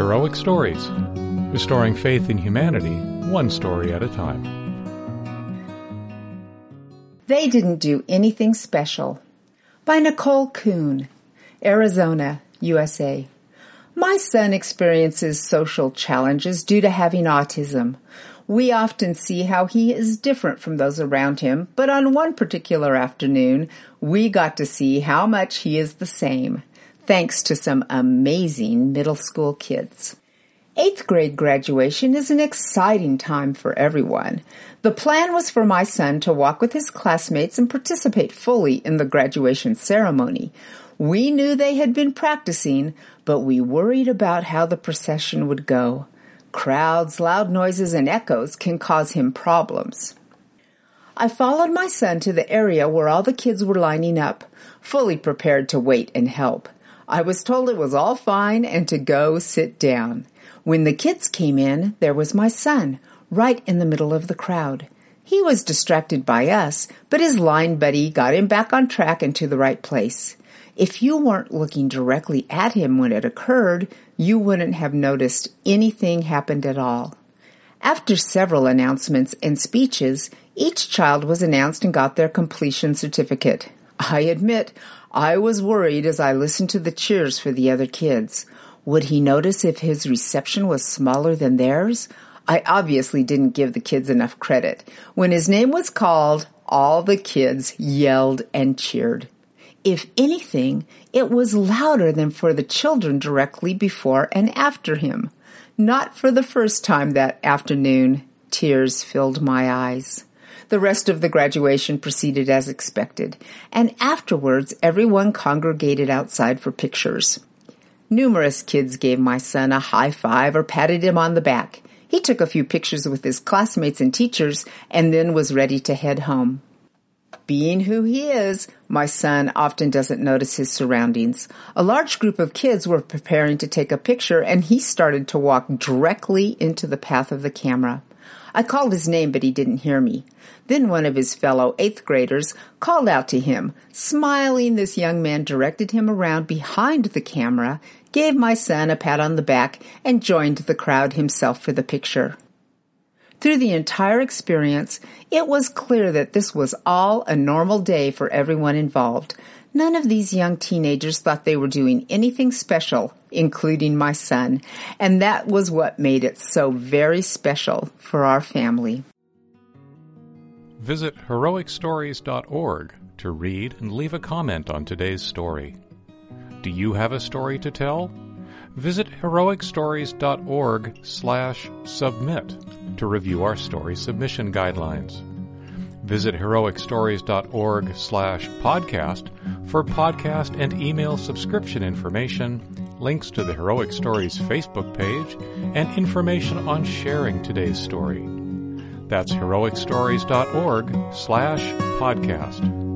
Heroic Stories, restoring faith in humanity, one story at a time. They Didn't Do Anything Special by Nicole Kuhn, Arizona, USA. My son experiences social challenges due to having autism. We often see how he is different from those around him, but on one particular afternoon, we got to see how much he is the same, thanks to some amazing middle school kids. 8th grade graduation is an exciting time for everyone. The plan was for my son to walk with his classmates and participate fully in the graduation ceremony. We knew they had been practicing, but we worried about how the procession would go. Crowds, loud noises, and echoes can cause him problems. I followed my son to the area where all the kids were lining up, fully prepared to wait and help. I was told it was all fine and to go sit down. When the kids came in, there was my son, right in the middle of the crowd. He was distracted by us, but his line buddy got him back on track and to the right place. If you weren't looking directly at him when it occurred, you wouldn't have noticed anything happened at all. After several announcements and speeches, each child was announced and got their completion certificate. I admit, I was worried as I listened to the cheers for the other kids. Would he notice if his reception was smaller than theirs? I obviously didn't give the kids enough credit. When his name was called, all the kids yelled and cheered. If anything, it was louder than for the children directly before and after him. Not for the first time that afternoon, tears filled my eyes. The rest of the graduation proceeded as expected, and afterwards everyone congregated outside for pictures. Numerous kids gave my son a high five or patted him on the back. He took a few pictures with his classmates and teachers and then was ready to head home. Being who he is, my son often doesn't notice his surroundings. A large group of kids were preparing to take a picture, and he started to walk directly into the path of the camera. I called his name, but he didn't hear me. Then one of his fellow 8th graders called out to him. Smiling, this young man directed him around behind the camera, gave my son a pat on the back, and joined the crowd himself for the picture. Through the entire experience, it was clear that this was all a normal day for everyone involved. None of these young teenagers thought they were doing anything special, including my son, and that was what made it so very special for our family. Visit heroicstories.org to read and leave a comment on today's story. Do you have a story to tell? Visit heroicstories.org/submit to review our story submission guidelines. Visit heroicstories.org/podcast for podcast and email subscription information, links to the Heroic Stories Facebook page, and information on sharing today's story. That's heroicstories.org/podcast.